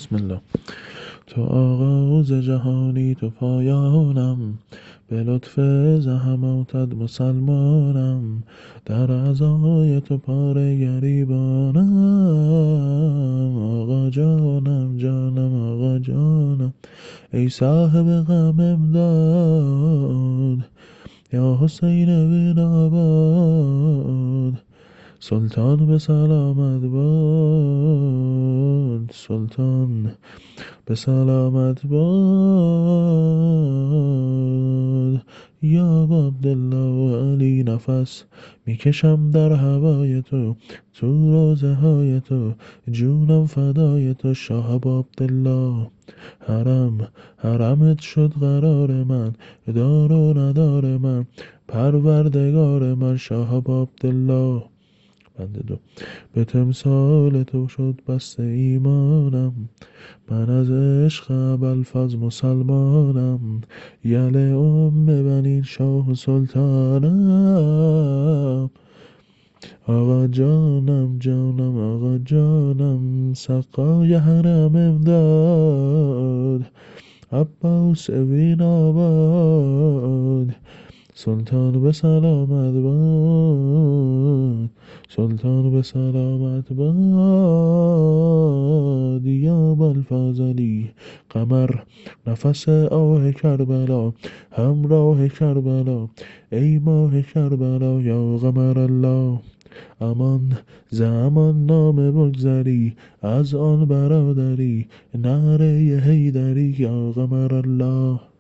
بسم الله. تو آغاز جهانی تو پایانم، به لطف زحماتت مسلمانم. در عزای تو پاره گریبانم. آقا جانم جانم آقا جانم، ای صاحب غم امداد. یا حسین بن آباد، سلطان به سلامت باد. سلطان به سلامت باد. یا عبدالله و علی، نفس میکشم در هوای تو، تو روزه های تو، جونم فدای تو. شاه عبدالله، حرمت شد قرار من، دار و ندار من، پروردگار من. شاه عبدالله. بند دو. به تمثال تو شد بسته ایمانم، من از عشق ابوالفضل مسلمانم. یل بنین شاه و سلطانم. آقا جانم جانم آقا جانم، سقای حرم امداد. عباس ابن آباد، سلطان به سلامت باد. سلطان به سلامت باد. یا ابوالفضلی قمر، نفس آه کربلا، همراه کربلا، ای ماه کربلا. یا قمر الله، امان زمان نام بگذری، از آن برادری، نعره حیدری. یا قمر الله.